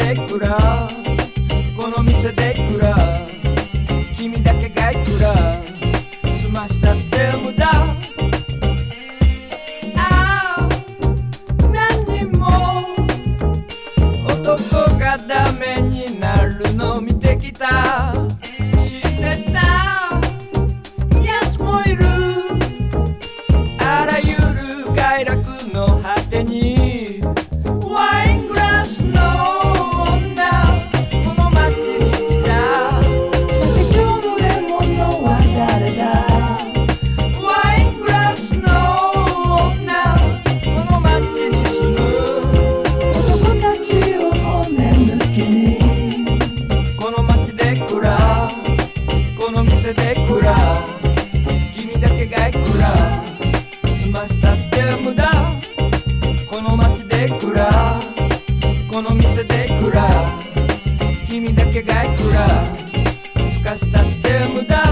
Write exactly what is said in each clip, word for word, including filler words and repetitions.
でくらこの店でくら君だけがいくら済ましたって無駄ああ何人も男がダメになるの見てきた知ってたやつもいるあらゆる快楽の果てにワイングラスの女この街に来たさて今日のレモンのは誰だワイングラスの女この街に住む男たちを骨抜きにこの街でくらこの店でくら君だけがいくら済ましたって無駄この街でくらこの店でくら君だけがいくらすかしたって無駄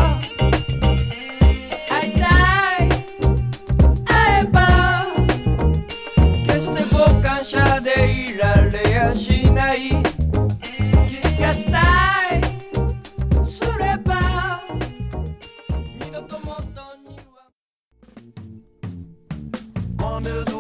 会いたい会えば決して傍観者でいられやしないキスがしたいすれば二度と元には